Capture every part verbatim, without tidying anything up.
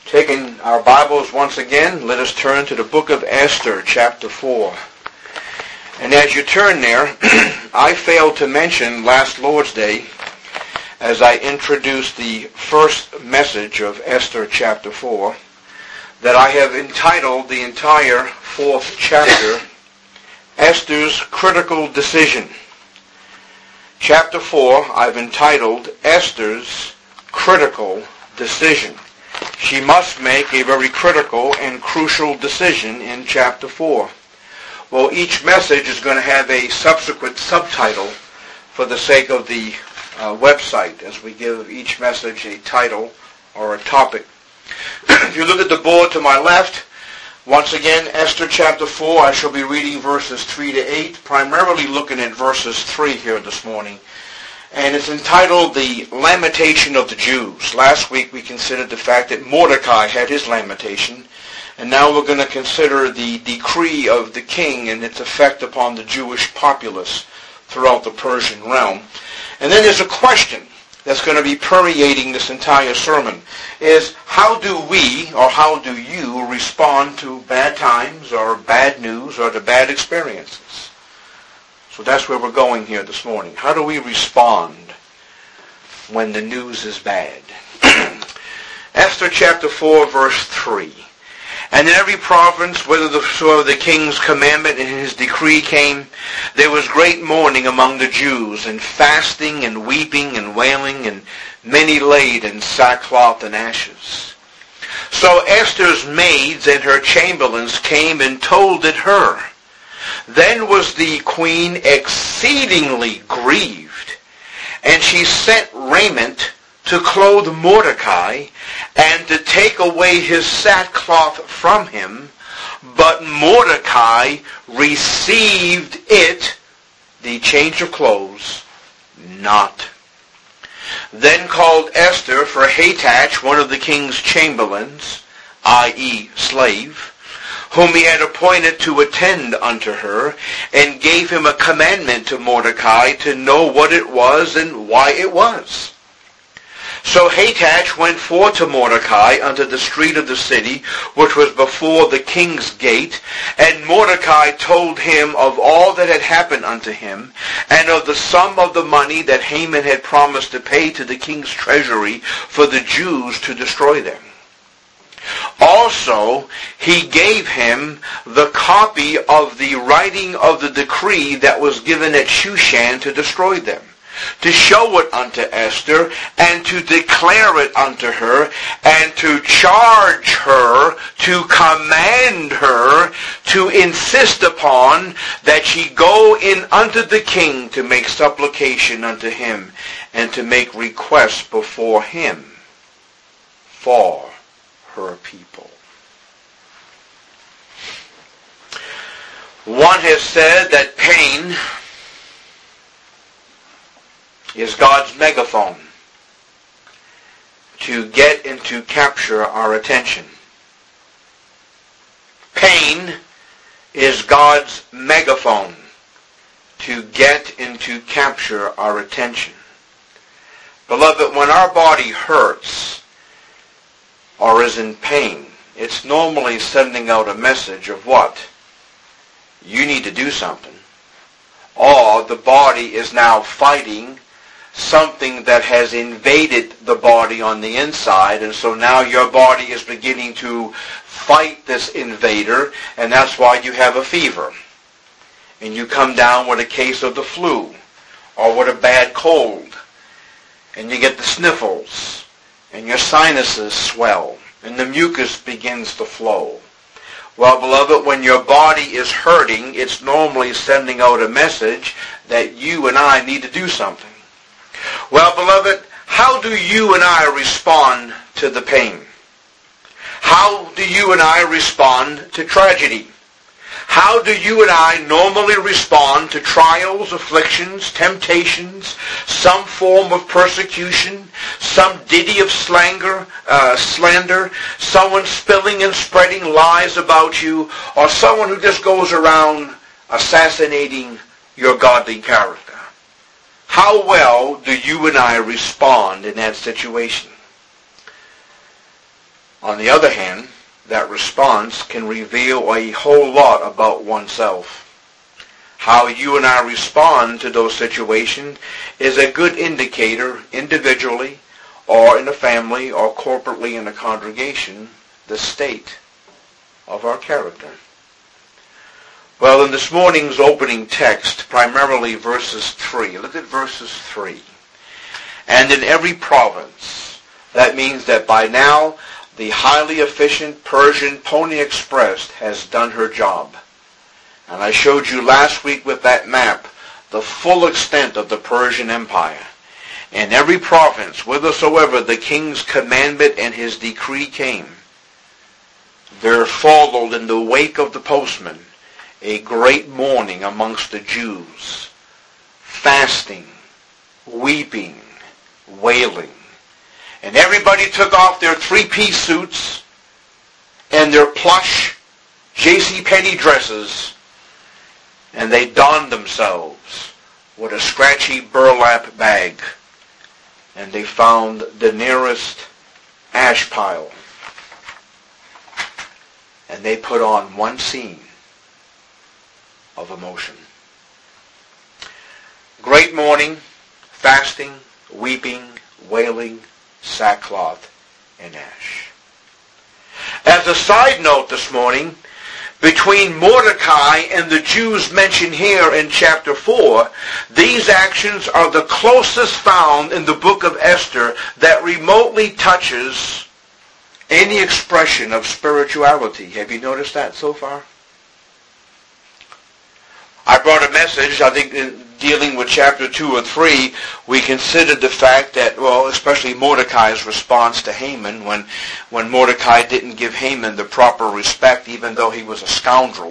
Taking our Bibles once again, let us turn to the book of Esther, chapter four. And as you turn there, I failed to mention last Lord's Day, as I introduced the first message of Esther chapter four, that I have entitled the entire fourth chapter, Esther's Critical Decision. Chapter four, I've entitled Esther's Critical Decision. She must make a very critical and crucial decision in chapter four. Well, each message is going to have a subsequent subtitle for the sake of the uh, website, as we give each message a title or a topic. If you look at the board to my left, once again, Esther chapter four, I shall be reading verses three to eight, primarily looking at verses three here this morning. And it's entitled The Lamentation of the Jews. Last week we considered the fact that Mordecai had his lamentation, and now we're going to consider the decree of the king and its effect upon the Jewish populace throughout the Persian realm. And then there's a question that's going to be permeating this entire sermon, is how do we, or how do you, respond to bad times or bad news or to bad experiences? So that's where we're going here this morning. How do we respond when the news is bad? Esther chapter four, verse three. And in every province, whether the, so the king's commandment and his decree came, there was great mourning among the Jews, and fasting and weeping and wailing, and many laid in sackcloth and ashes. So Esther's maids and her chamberlains came and told it her. Then was the queen exceedingly grieved, and she sent raiment to clothe Mordecai, and to take away his sackcloth from him. But Mordecai received it, the change of clothes, not. Then called Esther for Hatach, one of the king's chamberlains, that is slave, whom he had appointed to attend unto her, and gave him a commandment to Mordecai to know what it was and why it was. So Hatach went forth to Mordecai unto the street of the city, which was before the king's gate, and Mordecai told him of all that had happened unto him, and of the sum of the money that Haman had promised to pay to the king's treasury for the Jews to destroy them. Also, he gave him the copy of the writing of the decree that was given at Shushan to destroy them, to show it unto Esther, and to declare it unto her, and to charge her, to command her, to insist upon that she go in unto the king to make supplication unto him, and to make requests before him for her people. One has said that pain is God's megaphone to get and to capture our attention. Pain is God's megaphone to get and to capture our attention. Beloved, when our body hurts or is in pain, it's normally sending out a message of what? You need to do something. Or the body is now fighting something that has invaded the body on the inside, and so now your body is beginning to fight this invader, and that's why you have a fever. And you come down with a case of the flu, or with a bad cold, and you get the sniffles, and your sinuses swell, and the mucus begins to flow. Well, beloved, when your body is hurting, it's normally sending out a message that you and I need to do something. Well, beloved, how do you and I respond to the pain? How do you and I respond to tragedy? How do you and I normally respond to trials, afflictions, temptations, some form of persecution, some ditty of slander, uh, slander, someone spilling and spreading lies about you, or someone who just goes around assassinating your godly character? How well do you and I respond in that situation? On the other hand, that response can reveal a whole lot about oneself. How you and I respond to those situations is a good indicator, individually, or in a family, or corporately in a congregation, the state of our character. Well, in this morning's opening text, primarily verses three. Look at verses three. And in every province, that means that by now, the highly efficient Persian Pony Express has done her job. And I showed you last week with that map the full extent of the Persian Empire. In every province, whithersoever the king's commandment and his decree came, there followed in the wake of the postman a great mourning amongst the Jews, fasting, weeping, wailing. And everybody took off their three-piece suits and their plush J C Penney dresses, and they donned themselves with a scratchy burlap bag, and they found the nearest ash pile, and they put on one scene of emotion. Great mourning, fasting, weeping, wailing, sackcloth, and ash. As a side note this morning, between Mordecai and the Jews mentioned here in chapter four, these actions are the closest found in the book of Esther that remotely touches any expression of spirituality. Have you noticed that so far? I brought a message, I think, in dealing with chapter two or three, we considered the fact that, well, especially Mordecai's response to Haman, when, when Mordecai didn't give Haman the proper respect, even though he was a scoundrel.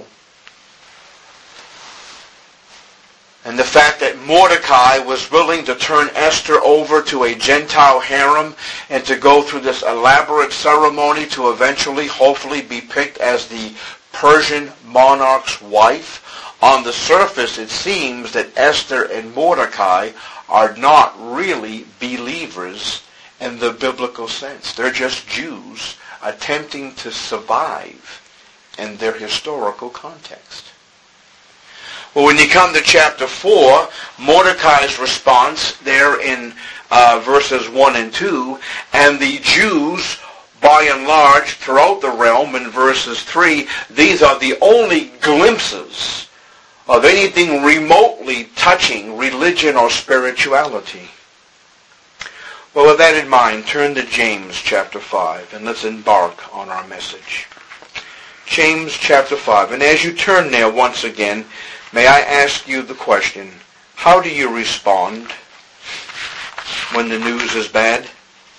And the fact that Mordecai was willing to turn Esther over to a Gentile harem and to go through this elaborate ceremony to eventually, hopefully, be picked as the Persian monarch's wife. On the surface, it seems that Esther and Mordecai are not really believers in the biblical sense. They're just Jews attempting to survive in their historical context. Well, when you come to chapter four, Mordecai's response there in uh, verses one and two, and the Jews, by and large, throughout the realm in verses three, these are the only glimpses of anything remotely touching religion or spirituality. Well, with that in mind, turn to James chapter five, and let's embark on our message. James chapter five. And as you turn there once again, may I ask you the question, how do you respond when the news is bad?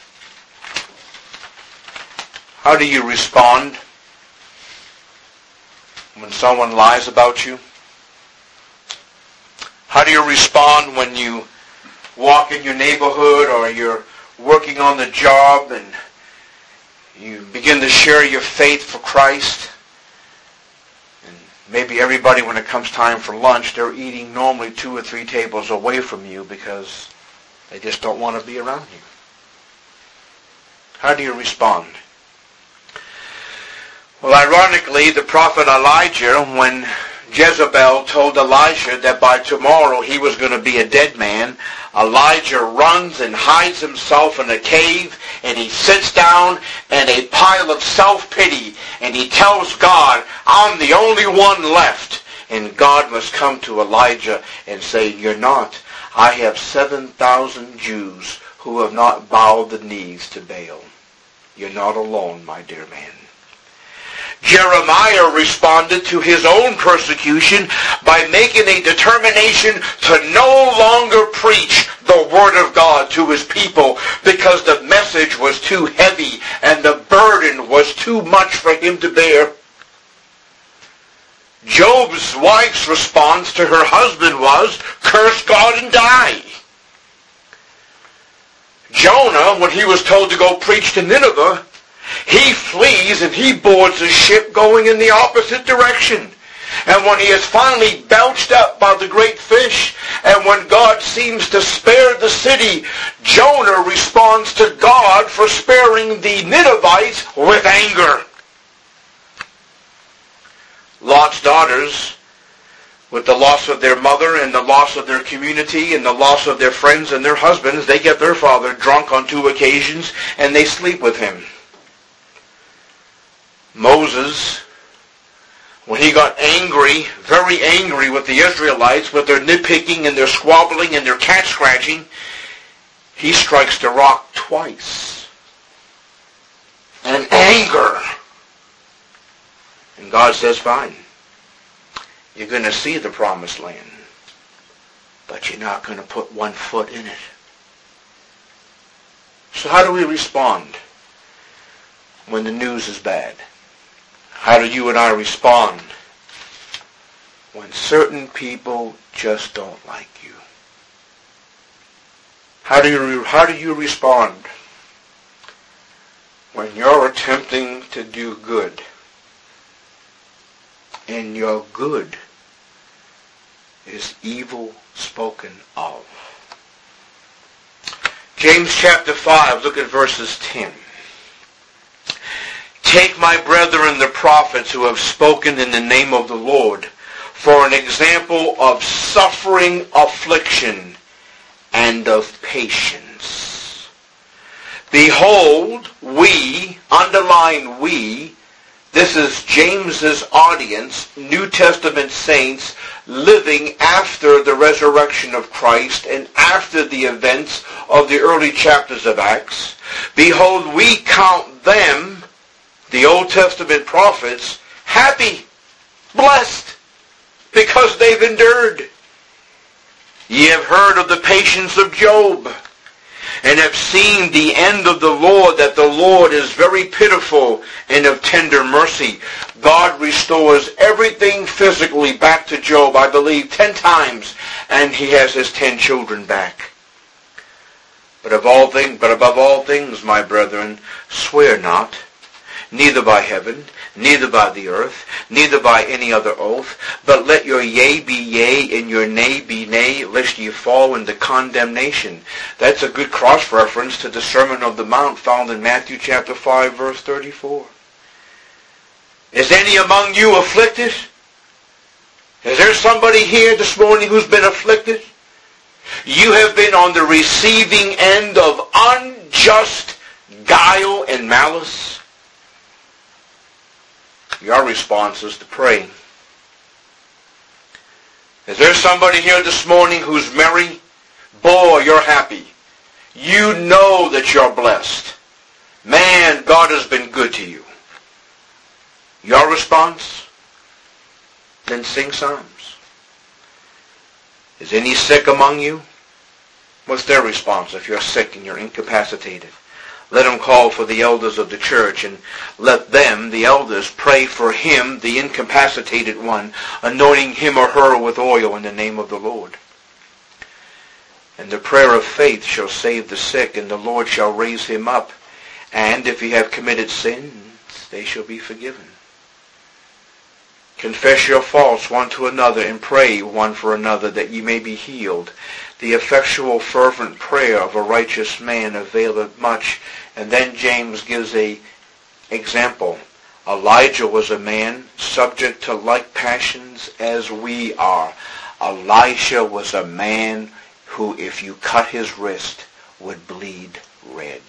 How do you respond when someone lies about you? How do you respond when you walk in your neighborhood or you're working on the job and you begin to share your faith for Christ? And maybe everybody, when it comes time for lunch, they're eating normally two or three tables away from you because they just don't want to be around you. How do you respond? Well, ironically, the prophet Elijah, when Jezebel told Elijah that by tomorrow he was going to be a dead man, Elijah runs and hides himself in a cave, and he sits down in a pile of self-pity, and he tells God, I'm the only one left. And God must come to Elijah and say, you're not. I have seven thousand Jews who have not bowed the knees to Baal. You're not alone, my dear man. Jeremiah responded to his own persecution by making a determination to no longer preach the Word of God to his people because the message was too heavy and the burden was too much for him to bear. Job's wife's response to her husband was, curse God and die. Jonah, when he was told to go preach to Nineveh, he flees and he boards a ship going in the opposite direction. And when he is finally belched up by the great fish, and when God seems to spare the city, Jonah responds to God for sparing the Ninevites with anger. Lot's daughters, with the loss of their mother and the loss of their community and the loss of their friends and their husbands, they get their father drunk on two occasions and they sleep with him. Moses, when he got angry, very angry with the Israelites, with their nitpicking and their squabbling and their cat scratching, he strikes the rock twice. And anger. And God says, fine. You're going to see the promised land, but you're not going to put one foot in it. So how do we respond when the news is bad? How do you and I respond when certain people just don't like you? How do you, how do you respond when you're attempting to do good and your good is evil spoken of? James chapter five, look at verses ten. Take my brethren the prophets who have spoken in the name of the Lord for an example of suffering, affliction, and of patience. Behold, we, underline we, this is James's audience, New Testament saints, living after the resurrection of Christ and after the events of the early chapters of Acts. Behold, we count them, the Old Testament prophets, happy, blessed, because they've endured. Ye have heard of the patience of Job, and have seen the end of the Lord, that the Lord is very pitiful and of tender mercy. God restores everything physically back to Job, I believe, ten times, and he has his ten children back. But of all things, but above all things, my brethren, swear not, neither by heaven, neither by the earth, neither by any other oath, but let your yea be yea, and your nay be nay, lest ye fall into condemnation. That's a good cross-reference to the Sermon on the Mount found in Matthew chapter five, verse thirty-four. Is any among you afflicted? Is there somebody here this morning who's been afflicted? You have been on the receiving end of unjust guile and malice. Your response is to pray. Is there somebody here this morning who's merry? Boy, you're happy. You know that you're blessed. Man, God has been good to you. Your response? Then sing psalms. Is any sick among you? What's their response if you're sick and you're incapacitated? Let them call for the elders of the church, and let them, the elders, pray for him, the incapacitated one, anointing him or her with oil in the name of the Lord. And the prayer of faith shall save the sick, and the Lord shall raise him up. And if he have committed sins, they shall be forgiven. Confess your faults one to another, and pray one for another, that ye may be healed. The effectual fervent prayer of a righteous man availeth much. And then James gives a example. Elijah was a man subject to like passions as we are. Elisha was a man who, if you cut his wrist, would bleed red.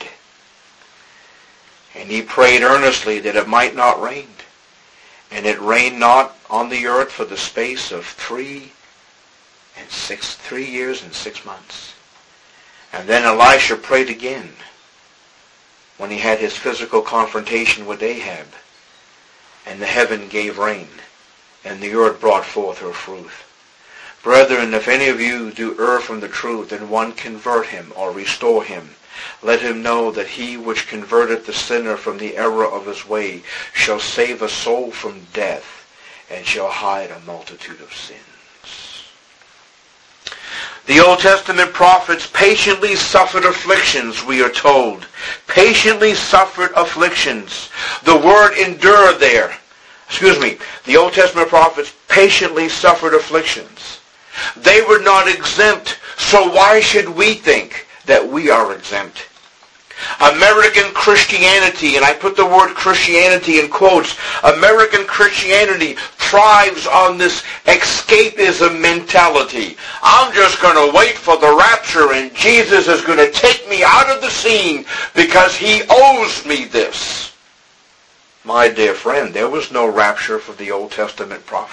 And he prayed earnestly that it might not rain. And it rained not on the earth for the space of three and six, three years and six months. And then Elisha prayed again when he had his physical confrontation with Ahab. And the heaven gave rain, and the earth brought forth her fruit. Brethren, if any of you do err from the truth, and one convert him or restore him, let him know that he which converteth the sinner from the error of his way shall save a soul from death, and shall hide a multitude of sins. The Old Testament prophets patiently suffered afflictions, we are told. Patiently suffered afflictions. The word endure there, excuse me, the Old Testament prophets patiently suffered afflictions. They were not exempt, so why should we think that we are exempt? American Christianity, and I put the word Christianity in quotes, American Christianity thrives on this escapism mentality. I'm just going to wait for the rapture and Jesus is going to take me out of the scene because he owes me this. My dear friend, there was no rapture for the Old Testament prophets.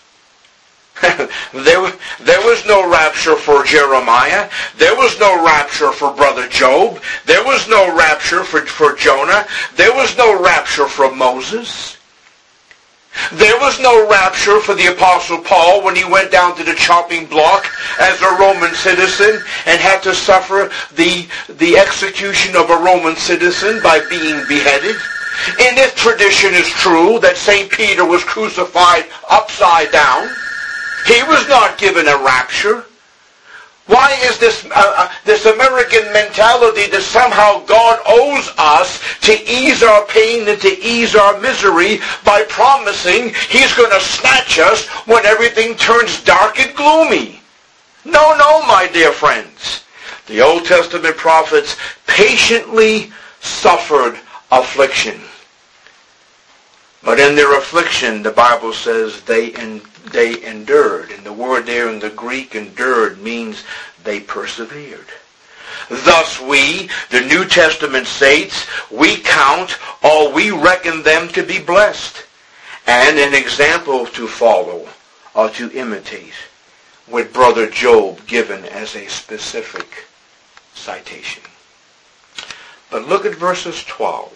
there, there was no rapture for Jeremiah. There was no rapture for Brother Job. There was no rapture for, for Jonah. There was no rapture for Moses. There was no rapture for the Apostle Paul when he went down to the chopping block as a Roman citizen and had to suffer the, the execution of a Roman citizen by being beheaded. And if tradition is true that Saint Peter was crucified upside down, he was not given a rapture. Why is this uh, uh, this American mentality that somehow God owes us to ease our pain and to ease our misery by promising he's going to snatch us when everything turns dark and gloomy? No, no, my dear friends. The Old Testament prophets patiently suffered affliction. But in their affliction, the Bible says they en- they endured. And the word there in the Greek, endured, means they persevered. Thus we, the New Testament saints, we count or we reckon them to be blessed and an example to follow or to imitate, with Brother Job given as a specific citation. But look at verses twelve.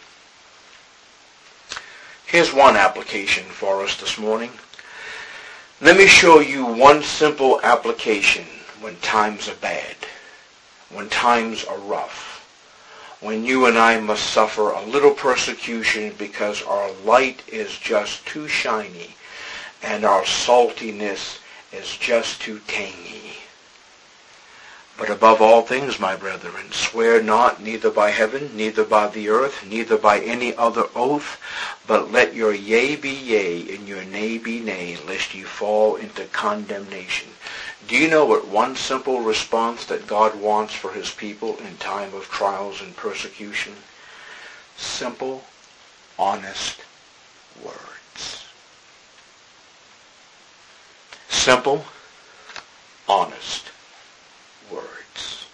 Here's one application for us this morning. Let me show you one simple application when times are bad, when times are rough, when you and I must suffer a little persecution because our light is just too shiny and our saltiness is just too tangy. But above all things, my brethren, swear not, neither by heaven, neither by the earth, neither by any other oath, but let your yea be yea, and your nay be nay, lest ye fall into condemnation. Do you know what one simple response that God wants for his people in time of trials and persecution? Simple, honest words. Simple, honest words.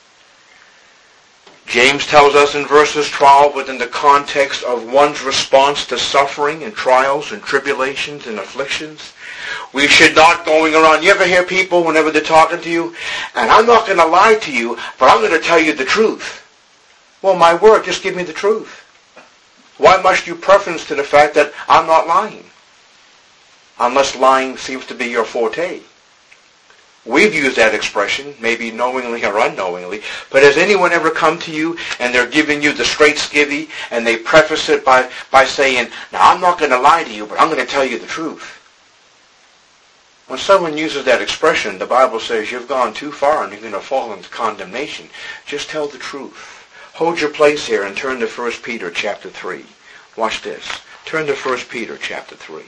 James tells us in verses twelve, within the context of one's response to suffering and trials and tribulations and afflictions, we should not going around. You ever hear people whenever they're talking to you, and I'm not going to lie to you, but I'm going to tell you the truth. Well, my word, just give me the truth. Why must you preference to the fact that I'm not lying? Unless lying seems to be your forte. We've used that expression, maybe knowingly or unknowingly, but has anyone ever come to you and they're giving you the straight skivvy and they preface it by, by saying, now I'm not going to lie to you, but I'm going to tell you the truth. When someone uses that expression, the Bible says you've gone too far and you're going to fall into condemnation. Just tell the truth. Hold your place here and turn to First Peter chapter three. Watch this. Turn to First Peter chapter three.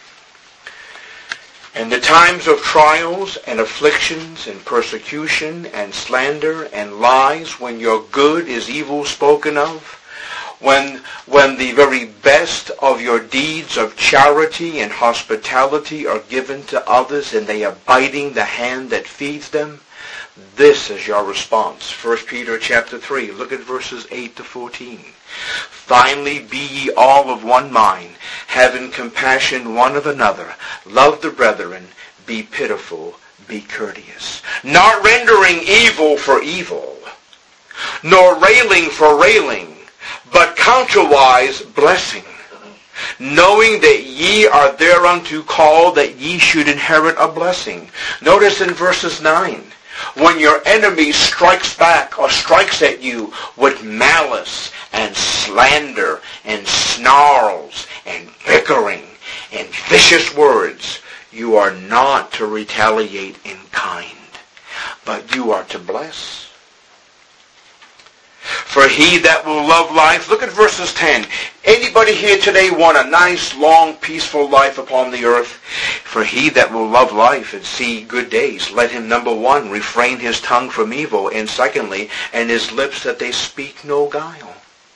In the times of trials and afflictions and persecution and slander and lies, when your good is evil spoken of, when, when the very best of your deeds of charity and hospitality are given to others and they are biting the hand that feeds them, this is your response. First Peter chapter three, look at verses eight to fourteen. Finally, be ye all of one mind, having compassion one of another. Love the brethren, be pitiful, be courteous. Not rendering evil for evil, nor railing for railing, but counterwise blessing, knowing that ye are thereunto called, that ye should inherit a blessing. Notice in verses nine, when your enemy strikes back or strikes at you with malice and slander and snarls and bickering and vicious words, you are not to retaliate in kind, but you are to bless. For he that will love life, look at verses ten. Anybody here today want a nice, long, peaceful life upon the earth? For he that will love life and see good days, let him, number one, refrain his tongue from evil, and secondly, and his lips that they speak no guile.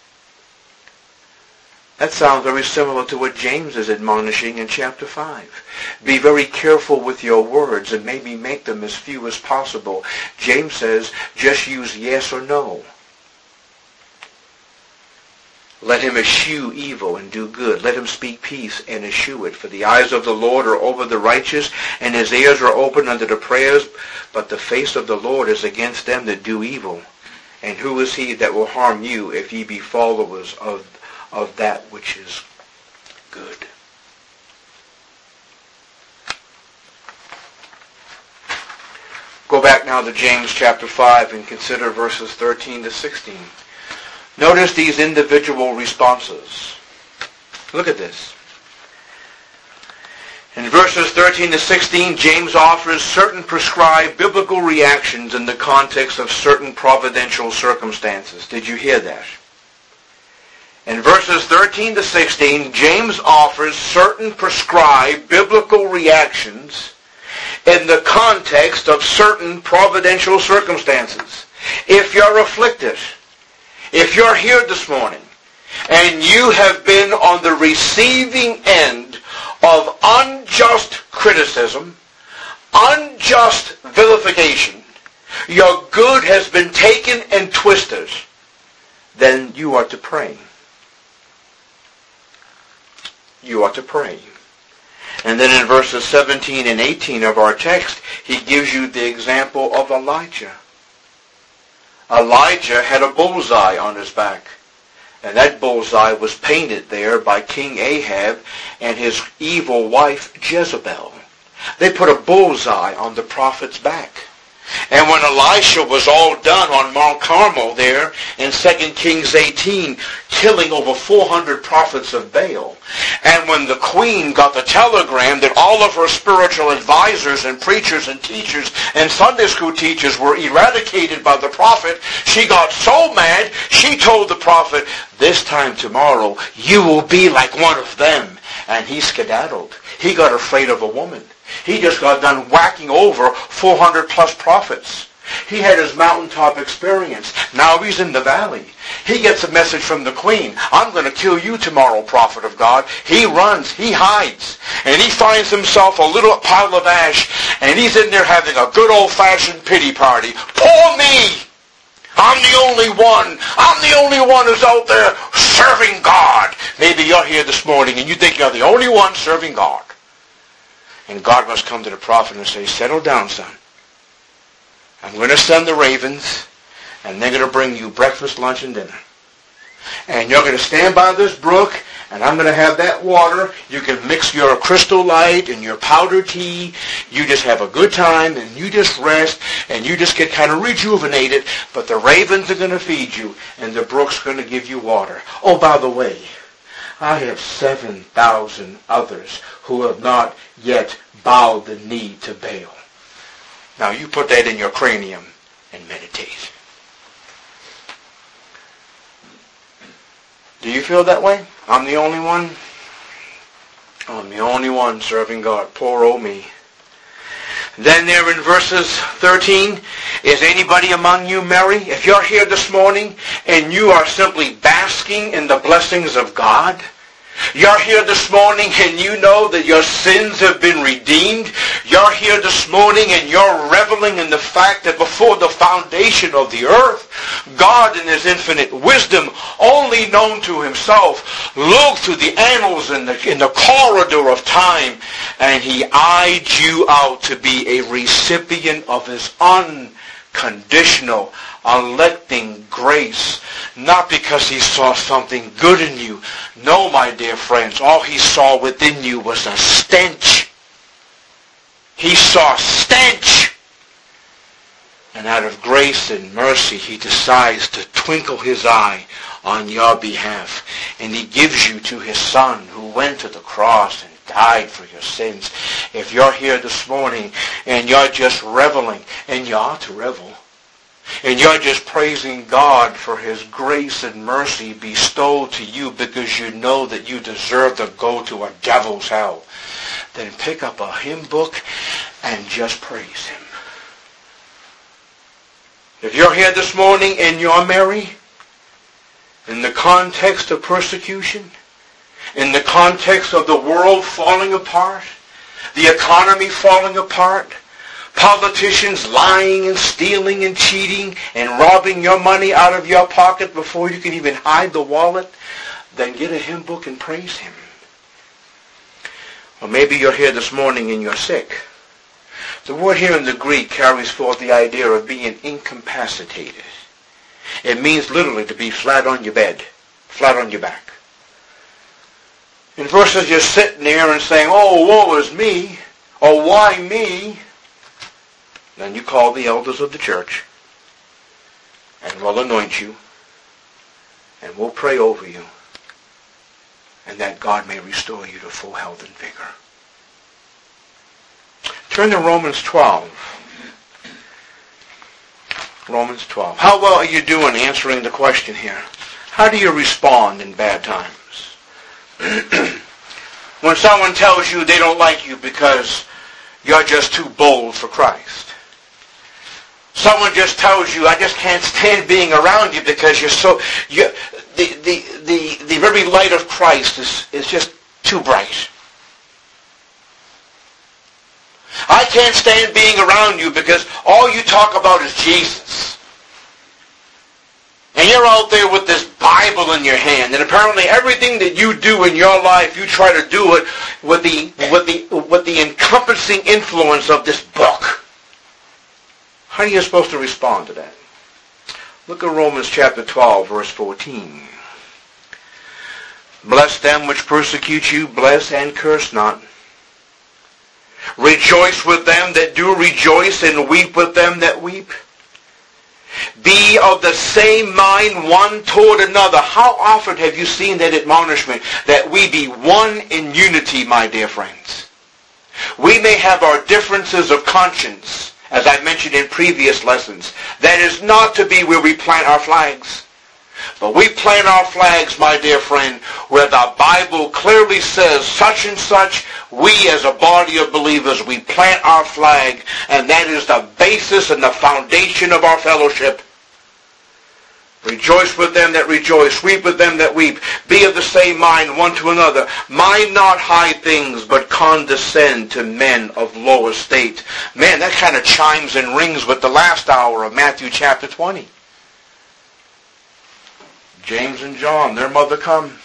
That sounds very similar to what James is admonishing in chapter five. Be very careful with your words and maybe make them as few as possible. James says, just use yes or no. Let him eschew evil and do good. Let him speak peace and eschew it. For the eyes of the Lord are over the righteous, and his ears are open unto the prayers. But the face of the Lord is against them that do evil. And who is he that will harm you if ye be followers of, of that which is good? Go back now to James chapter five and consider verses thirteen to sixteen. Notice these individual responses. Look at this. In verses thirteen to sixteen, James offers certain prescribed biblical reactions in the context of certain providential circumstances. Did you hear that? In verses thirteen to sixteen, James offers certain prescribed biblical reactions in the context of certain providential circumstances. If you're afflicted, if you're here this morning and you have been on the receiving end of unjust criticism, unjust vilification, your good has been taken and twisted, then you are to pray. You are to pray. And then in verses seventeen and eighteen of our text, he gives you the example of Elijah. Elijah had a bullseye on his back. And that bullseye was painted there by King Ahab and his evil wife Jezebel. They put a bullseye on the prophet's back. And when Elisha was all done on Mount Carmel there in Second Kings eighteen, killing over four hundred prophets of Baal, and when the queen got the telegram that all of her spiritual advisors and preachers and teachers and Sunday school teachers were eradicated by the prophet, she got so mad, she told the prophet, this time tomorrow, you will be like one of them. And he skedaddled. He got afraid of a woman. He just got done whacking over four hundred plus prophets. He had his mountaintop experience. Now he's in the valley. He gets a message from the queen. I'm going to kill you tomorrow, prophet of God. He runs. He hides. And he finds himself a little pile of ash. And he's in there having a good old-fashioned pity party. Poor me! I'm the only one. I'm the only one who's out there serving God. Maybe you're here this morning and you think you're the only one serving God. And God must come to the prophet and say, settle down, son. I'm going to send the ravens, and they're going to bring you breakfast, lunch, and dinner. And you're going to stand by this brook, and I'm going to have that water. You can mix your Crystal Light and your powdered tea. You just have a good time, and you just rest, and you just get kind of rejuvenated. But the ravens are going to feed you, and the brook's going to give you water. Oh, by the way, I have seven thousand others who have not yet bowed the knee to Baal. Now you put that in your cranium and meditate. Do you feel that way? I'm the only one? I'm the only one serving God. Poor old me. Then there in verses thirteen, is anybody among you merry? If you're here this morning and you are simply basking in the blessings of God, you're here this morning and you know that your sins have been redeemed. You're here this morning and you're reveling in the fact that before the foundation of the earth, God in his infinite wisdom, only known to himself, looked through the annals in the, in the corridor of time, and he eyed you out to be a recipient of his unconditional, electing grace. Not because he saw something good in you. No, my dear friends, all he saw within you was a stench. He saw stench. And out of grace and mercy, he decides to twinkle his eye on your behalf. And he gives you to his Son who went to the cross and died for your sins. If you're here this morning and you're just reveling, and you ought to revel, And you're just praising God for His grace and mercy bestowed to you because you know that you deserve to go to a devil's hell. Then pick up a hymn book and just praise Him. If you're here this morning and you're Mary, in the context of persecution, in the context of the world falling apart, the economy falling apart, politicians lying and stealing and cheating and robbing your money out of your pocket before you can even hide the wallet, then get a hymn book and praise Him. Or maybe you're here this morning and you're sick. The word here in the Greek carries forth the idea of being incapacitated. It means literally to be flat on your bed, flat on your back. And versus you're sitting there and saying, oh, woe is me, or why me? Then you call the elders of the church, and we'll anoint you, and we'll pray over you, and that God may restore you to full health and vigor. Turn to Romans twelve. Romans twelve. How well are you doing answering the question here? How do you respond in bad times? When someone tells you they don't like you because you're just too bold for Christ. Someone just tells you, I just can't stand being around you because you're so, you, the, the, the, the very light of Christ is, is just too bright. I can't stand being around you because all you talk about is Jesus. And you're out there with this Bible in your hand, and apparently everything that you do in your life, you try to do it with the, with the, with the encompassing influence of this book. How are you supposed to respond to that? Look at Romans chapter twelve, verse fourteen. Bless them which persecute you, bless and curse not. Rejoice with them that do rejoice, and weep with them that weep. Be of the same mind one toward another. How often have you seen that admonishment, that we be one in unity, my dear friends? We may have our differences of conscience, as I mentioned in previous lessons. That is not to be where we plant our flags. But we plant our flags, my dear friend, where the Bible clearly says such and such. We as a body of believers, we plant our flag, and that is the basis and the foundation of our fellowship. Rejoice with them that rejoice, weep with them that weep. Be of the same mind one to another. Mind not high things, but condescend to men of low estate. Man, that kind of chimes and rings with the last hour of Matthew chapter twenty. James and John, their mother come.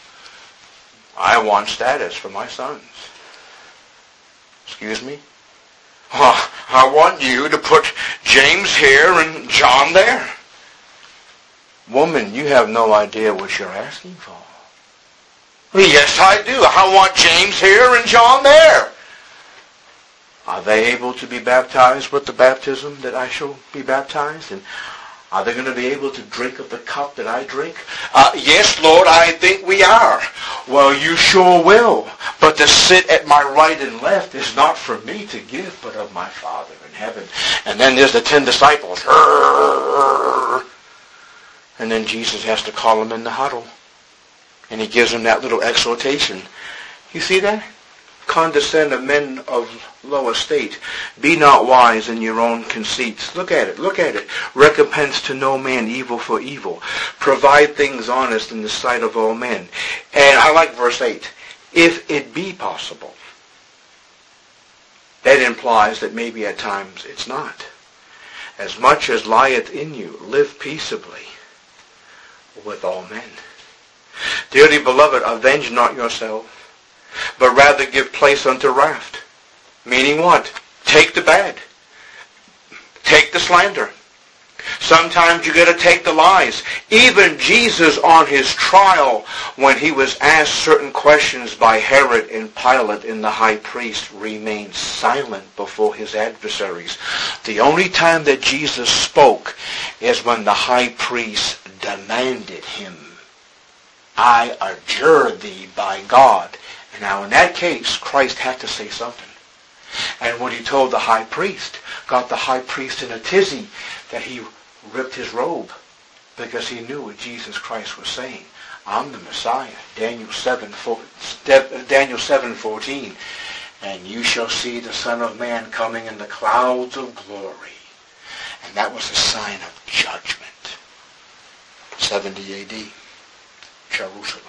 I want status for my sons. Excuse me? Oh, I want you to put James here and John there. Woman, you have no idea what you're asking for. Yes, I do. I want James here and John there. Are they able to be baptized with the baptism that I shall be baptized? And are they going to be able to drink of the cup that I drink? Uh, yes, Lord, I think we are. Well, you sure will. But to sit at my right and left is not for me to give, but of my Father in heaven. And then there's the ten disciples. And then Jesus has to call them in the huddle. And he gives them that little exhortation. You see that? Condescend of men of low estate. Be not wise in your own conceits. Look at it. Look at it. Recompense to no man evil for evil. Provide things honest in the sight of all men. And I like verse eight. If it be possible. That implies that maybe at times it's not. As much as lieth in you, live peaceably with all men. Dearly beloved, avenge not yourself, but rather give place unto wrath. Meaning what? Take the bad. Take the slander. Sometimes you got to take the lies. Even Jesus on his trial, when he was asked certain questions by Herod and Pilate and the high priest, remained silent before his adversaries. The only time that Jesus spoke is when the high priest demanded him, I adjure thee by God. And now in that case, Christ had to say something. And when he told the high priest, got the high priest in a tizzy, that he ripped his robe because he knew what Jesus Christ was saying. I'm the Messiah. Daniel seven, Daniel seven fourteen. And you shall see the Son of Man coming in the clouds of glory. And that was a sign of judgment. seventy A D, Jerusalem.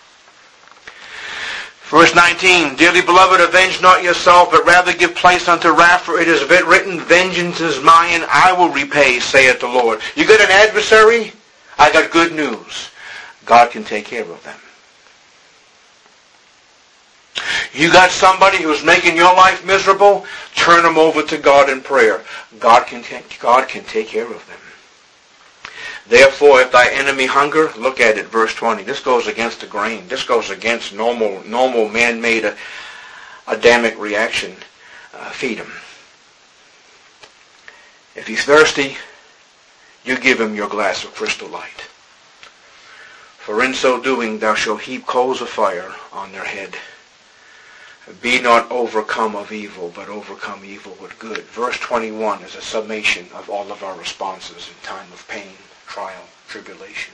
Verse nineteen, dearly beloved, avenge not yourself, but rather give place unto wrath, for it is written, vengeance is mine, I will repay, saith the Lord. You got an adversary? I got good news. God can take care of them. You got somebody who's making your life miserable? Turn them over to God in prayer. God can take, God can take care of them. Therefore, if thy enemy hunger, look at it, verse twenty. This goes against the grain. This goes against normal, normal man-made uh, Adamic reaction. Uh, feed him. If he's thirsty, you give him your glass of crystal light. For in so doing thou shalt heap coals of fire on their head. Be not overcome of evil, but overcome evil with good. Verse twenty-one is a summation of all of our responses in time of pain, trial, tribulation.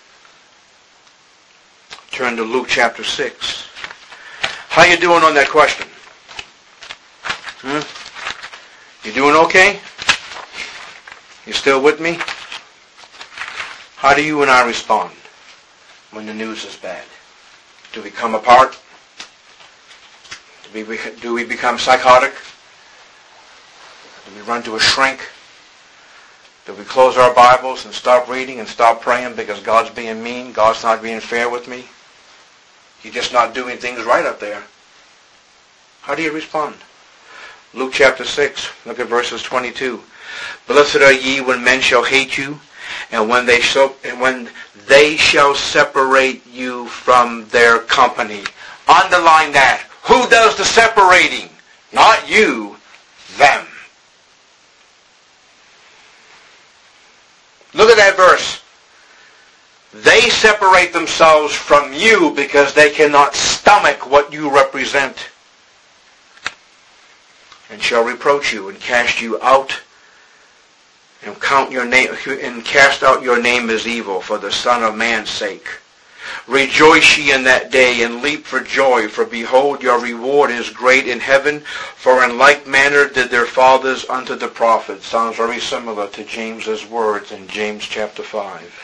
Turn to Luke chapter six. How you doing on that question? Hmm? You doing okay? You still with me? How do you and I respond when the news is bad? Do we come apart? Do we, do we become psychotic? Do we run to a shrink? Do we close our Bibles and stop reading and stop praying because God's being mean? God's not being fair with me? He's just not doing things right up there. How do you respond? Luke chapter six, look at verses twenty-two. Blessed are ye when men shall hate you, and when they shall, and when they shall separate you from their company. Underline that. Who does the separating? Not you, them. Look at that verse. They separate themselves from you because they cannot stomach what you represent, and shall reproach you and cast you out and count your name and cast out your name as evil for the Son of Man's sake. Rejoice ye in that day, and leap for joy, for behold, your reward is great in heaven, for in like manner did their fathers unto the prophets. Sounds very similar to James's words in James chapter five.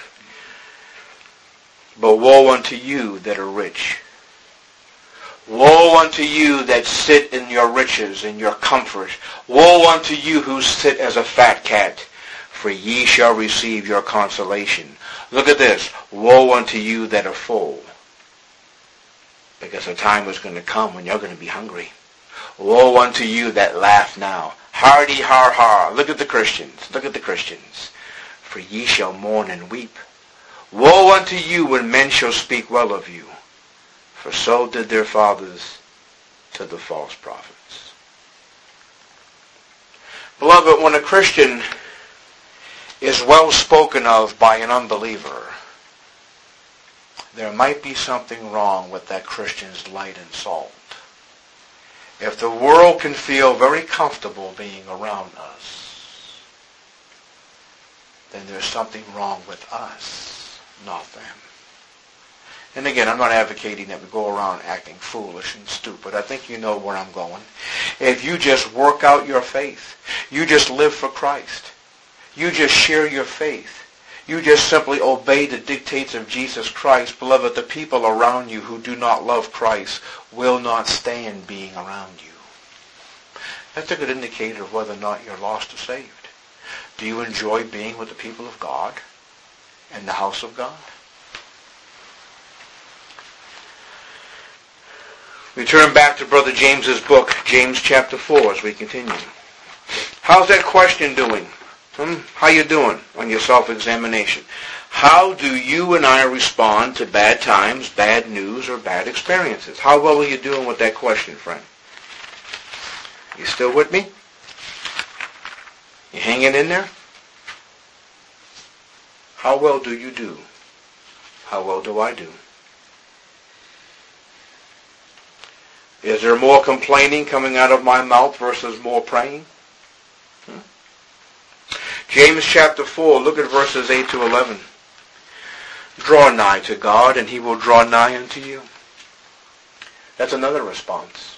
But woe unto you that are rich. Woe unto you that sit in your riches, in your comfort. Woe unto you who sit as a fat cat, for ye shall receive your consolation. Look at this. Woe unto you that are full, because a time is going to come when you're going to be hungry. Woe unto you that laugh now. Hardy har har. Look at the Christians. Look at the Christians. For ye shall mourn and weep. Woe unto you when men shall speak well of you, for so did their fathers to the false prophets. Beloved, when a Christian is well spoken of by an unbeliever, there might be something wrong with that Christian's light and salt. If the world can feel very comfortable being around us, then there's something wrong with us, not them. And again, I'm not advocating that we go around acting foolish and stupid. I think you know where I'm going. If you just work out your faith, you just live for Christ, you just share your faith, you just simply obey the dictates of Jesus Christ, beloved, the people around you who do not love Christ will not stand being around you. That's a good indicator of whether or not you're lost or saved. Do you enjoy being with the people of God in the house of God? We turn back to Brother James's book, James chapter four, as we continue. How's that question doing? Hmm? How you doing on your self-examination? How do you and I respond to bad times, bad news, or bad experiences? How well are you doing with that question, friend? You still with me? You hanging in there? How well do you do? How well do I do? Is there more complaining coming out of my mouth versus more praying? Hmm? James chapter four, look at verses eight to eleven. Draw nigh to God, and he will draw nigh unto you. That's another response.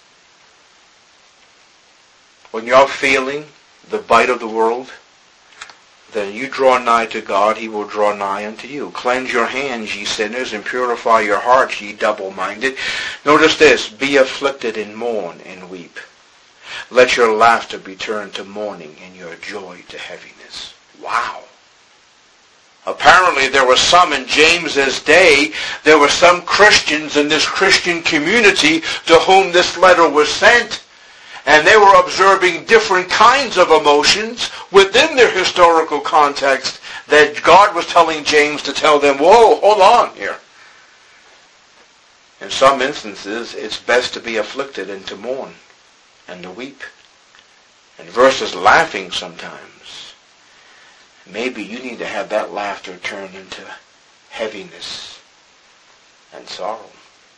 When you're feeling the bite of the world, then you draw nigh to God, he will draw nigh unto you. Cleanse your hands, ye sinners, and purify your hearts, ye double-minded. Notice this, be afflicted and mourn and weep. Let your laughter be turned to mourning and your joy to heaviness. Wow. Apparently there were some in James's day, there were some Christians in this Christian community to whom this letter was sent. And they were observing different kinds of emotions within their historical context that God was telling James to tell them, whoa, hold on here. In some instances, it's best to be afflicted and to mourn and to weep. And versus laughing sometimes, maybe you need to have that laughter turn into heaviness and sorrow.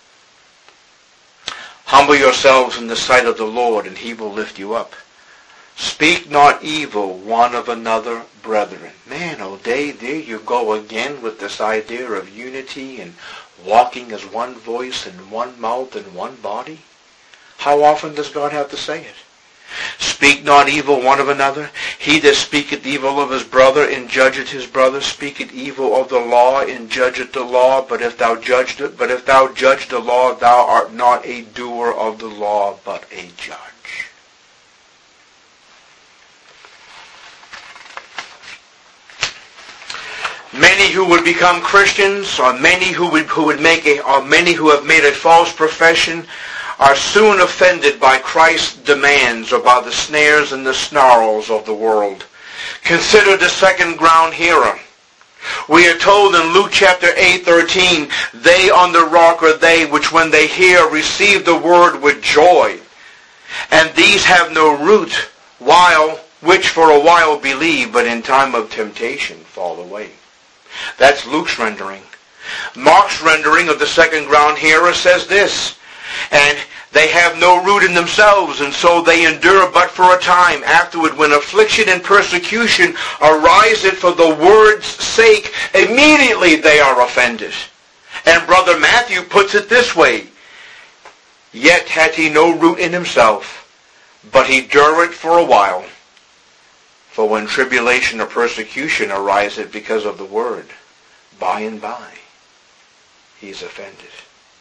Humble yourselves in the sight of the Lord, and he will lift you up. Speak not evil one of another, brethren. Man, oh, day, there you go again with this idea of unity and walking as one voice and one mouth and one body. How often does God have to say it? Speak not evil one of another. He that speaketh evil of his brother and judgeth his brother speaketh evil of the law and judgeth the law. But if thou judge the, but if thou judge the law, thou art not a doer of the law, but a judge. Many who would become Christians, or many who would who would make a, or many who have made a false profession, are soon offended by Christ's demands or by the snares and the snarls of the world. Consider the second ground hearer. We are told in Luke chapter eight, thirteen, they on the rock are they which when they hear receive the word with joy. And these have no root, while which for a while believe, but in time of temptation fall away. That's Luke's rendering. Mark's rendering of the second ground hearer says this, and they have no root in themselves, and so they endure but for a time. Afterward, when affliction and persecution ariseth for the word's sake, immediately they are offended. And Brother Matthew puts it this way, yet had he no root in himself, but he dureth for a while. For when tribulation or persecution ariseth because of the word, by and by he is offended.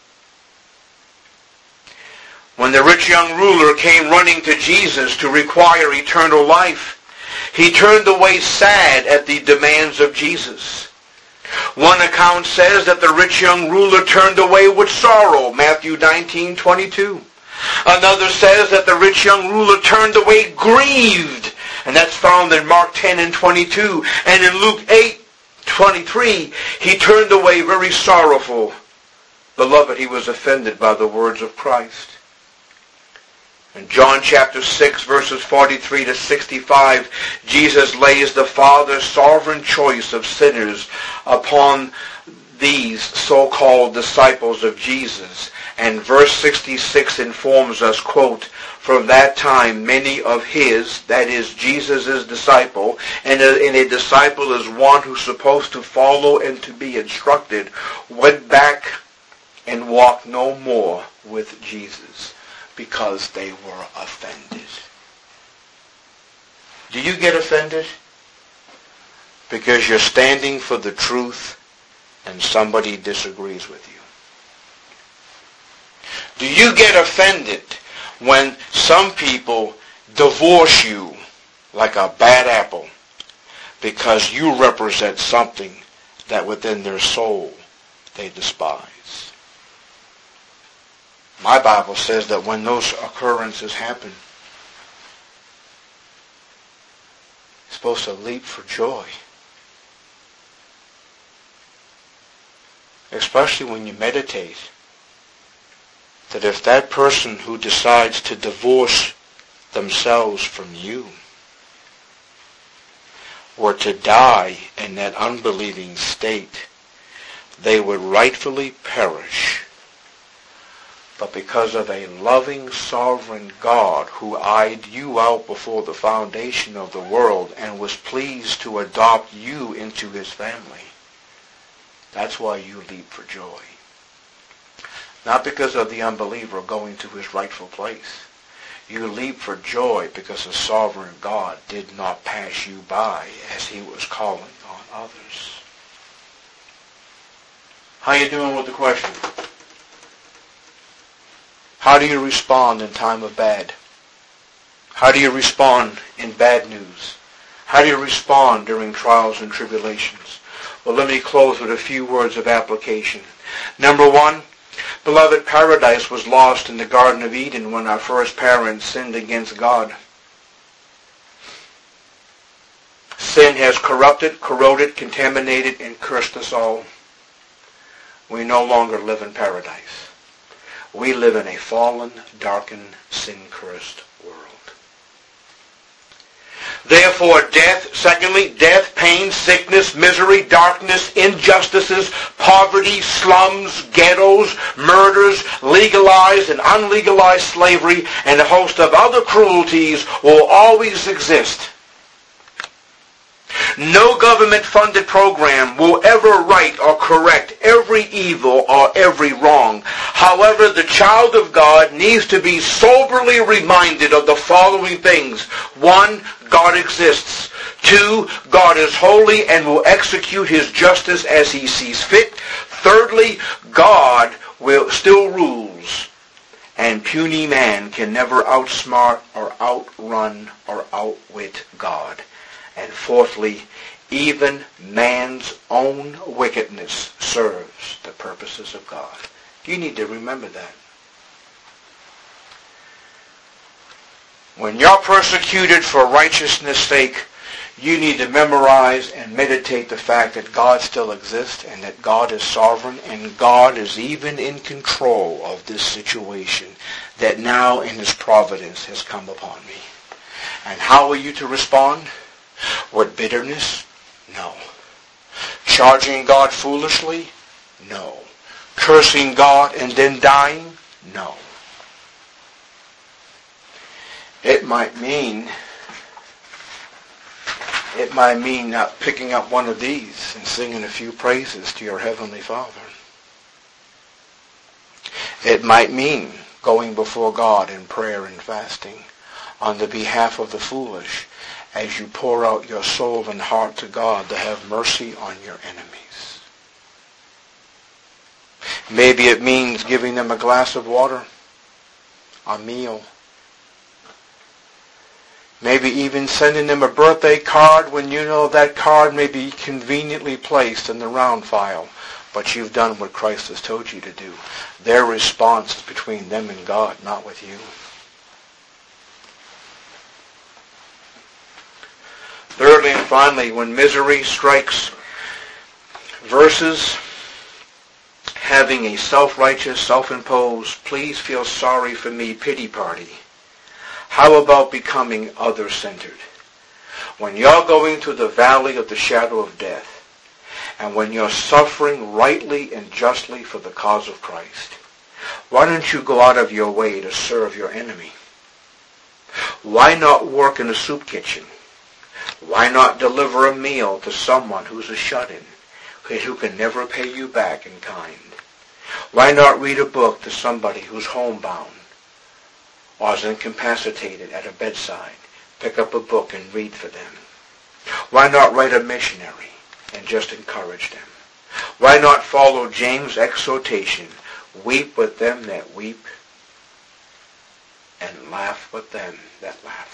When the rich young ruler came running to Jesus to require eternal life, he turned away sad at the demands of Jesus. One account says that the rich young ruler turned away with sorrow, Matthew nineteen twenty-two. Another says that the rich young ruler turned away grieved, and that's found in Mark ten and twenty-two. And in Luke eight twenty-three, he turned away very sorrowful. Beloved, he was offended by the words of Christ. In John chapter six, verses forty-three to sixty-five, Jesus lays the Father's sovereign choice of sinners upon these so-called disciples of Jesus. And verse sixty-six informs us, quote, from that time many of his, that is Jesus' disciple, and a, and a disciple is one who's supposed to follow and to be instructed, went back and walked no more with Jesus, because they were offended. Do you get offended? Because you're standing for the truth and somebody disagrees with you. Do you get offended when some people divorce you like a bad apple because you represent something that within their soul they despise? My Bible says that when those occurrences happen, you're supposed to leap for joy. Especially when you meditate that if that person who decides to divorce themselves from you were to die in that unbelieving state, they would rightfully perish but because of a loving, sovereign God who eyed you out before the foundation of the world and was pleased to adopt you into his family. That's why you leap for joy. Not because of the unbeliever going to his rightful place. You leap for joy because the sovereign God did not pass you by as he was calling on others. How you doing with the question? How do you respond in time of bad? How do you respond in bad news? How do you respond during trials and tribulations? Well, let me close with a few words of application. Number one, beloved, paradise was lost in the Garden of Eden when our first parents sinned against God. Sin has corrupted, corroded, contaminated, and cursed us all. We no longer live in paradise. We live in a fallen, darkened, sin-cursed world. Therefore, death, secondly, death, pain, sickness, misery, darkness, injustices, poverty, slums, ghettos, murders, legalized and unlegalized slavery, and a host of other cruelties will always exist. No government-funded program will ever right or correct every evil or every wrong. However, the child of God needs to be soberly reminded of the following things. One, God exists. Two, God is holy and will execute his justice as he sees fit. Thirdly, God will still rules, and puny man can never outsmart or outrun or outwit God. And fourthly, even man's own wickedness serves the purposes of God. You need to remember that. When you're persecuted for righteousness' sake, you need to memorize and meditate the fact that God still exists and that God is sovereign and God is even in control of this situation that now in his providence has come upon me. And how are you to respond? With bitterness? No. Charging God foolishly? No. Cursing God and then dying? No. It might mean, it might mean not picking up one of these and singing a few praises to your Heavenly Father. It might mean going before God in prayer and fasting on the behalf of the foolish as you pour out your soul and heart to God to have mercy on your enemies. Maybe it means giving them a glass of water, a meal. Maybe even sending them a birthday card when you know that card may be conveniently placed in the round file, but you've done what Christ has told you to do. Their response is between them and God, not with you. Thirdly and finally, when misery strikes, verses having a self-righteous, self-imposed, please feel sorry for me pity party. How about becoming other-centered? When you're going through the valley of the shadow of death, and when you're suffering rightly and justly for the cause of Christ, why don't you go out of your way to serve your enemy? Why not work in a soup kitchen? Why not deliver a meal to someone who's a shut-in, who can never pay you back in kind? Why not read a book to somebody who's homebound or is incapacitated at a bedside? Pick up a book and read for them. Why not write a missionary and just encourage them? Why not follow James' exhortation, weep with them that weep and laugh with them that laugh?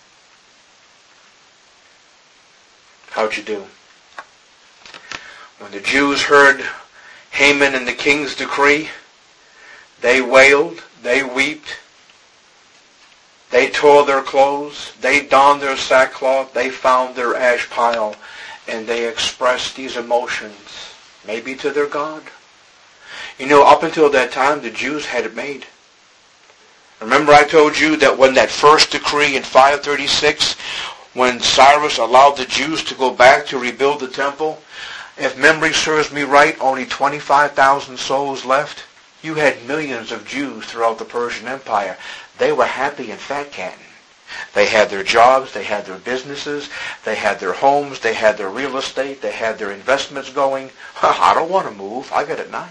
How'd you do? When the Jews heard Haman and the king's decree, they wailed, they wept, they tore their clothes, they donned their sackcloth, they found their ash pile, and they expressed these emotions, maybe to their God. You know, up until that time, the Jews had it made. Remember I told you that when that first decree in five thirty-six, when Cyrus allowed the Jews to go back to rebuild the temple, if memory serves me right, only twenty-five thousand souls left. You had millions of Jews throughout the Persian Empire. They were happy in Fat Canton. They had their jobs, they had their businesses, they had their homes, they had their real estate, they had their investments going. I don't want to move. I got it nice.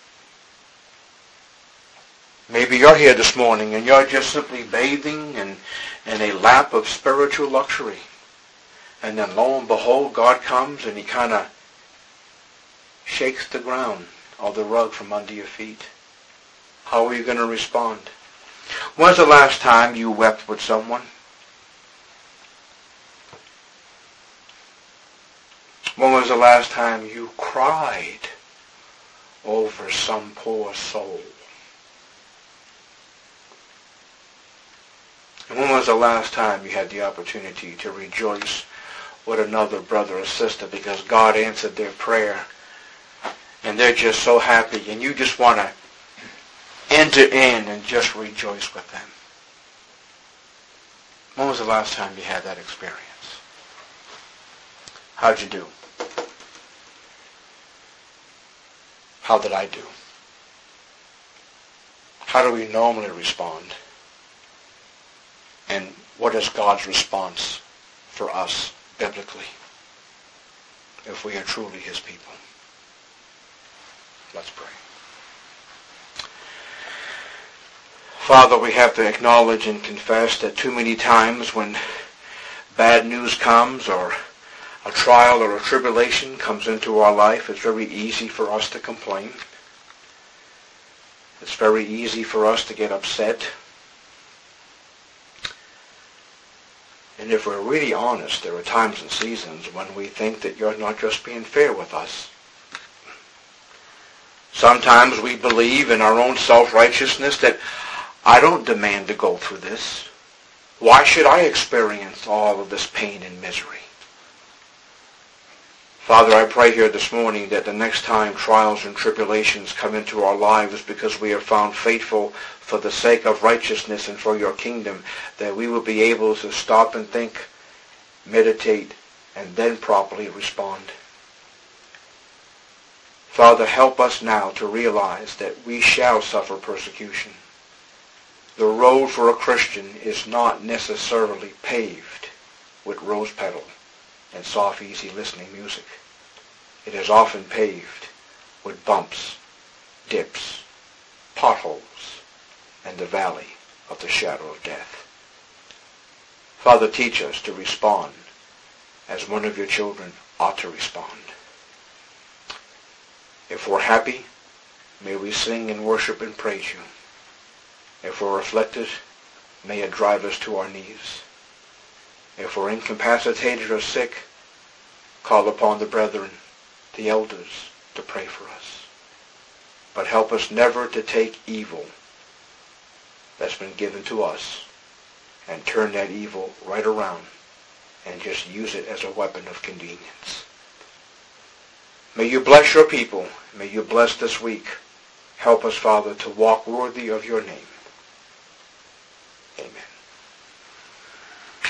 Maybe you're here this morning and you're just simply bathing in, in a lap of spiritual luxury. And then lo and behold, God comes and he kind of shakes the ground or the rug from under your feet. How are you going to respond? When's the last time you wept with someone? When was the last time you cried over some poor soul? And when was the last time you had the opportunity to rejoice with another brother or sister because God answered their prayer and they're just so happy and you just want to enter in and just rejoice with them? When was the last time you had that experience? How'd you do? How did I do? How do we normally respond? And what is God's response for us biblically if we are truly his people? Let's pray. Father, we have to acknowledge and confess that too many times when bad news comes or a trial or a tribulation comes into our life, it's very easy for us to complain. It's very easy for us to get upset. And if we're really honest, there are times and seasons when we think that you're not just being fair with us. Sometimes we believe in our own self-righteousness that I don't demand to go through this. Why should I experience all of this pain and misery? Father, I pray here this morning that the next time trials and tribulations come into our lives because we are found faithful for the sake of righteousness and for your kingdom, that we will be able to stop and think, meditate, and then properly respond. Father, help us now to realize that we shall suffer persecution. The road for a Christian is not necessarily paved with rose petal and soft, easy listening music. It is often paved with bumps, dips, potholes, and the valley of the shadow of death. Father, teach us to respond as one of your children ought to respond. If we're happy, may we sing and worship and praise you. If we're afflicted, may it drive us to our knees. If we're incapacitated or sick, call upon the brethren, the elders, to pray for us. But help us never to take evil that's been given to us and turn that evil right around and just use it as a weapon of convenience. May you bless your people. May you bless this week. Help us, Father, to walk worthy of your name. Amen.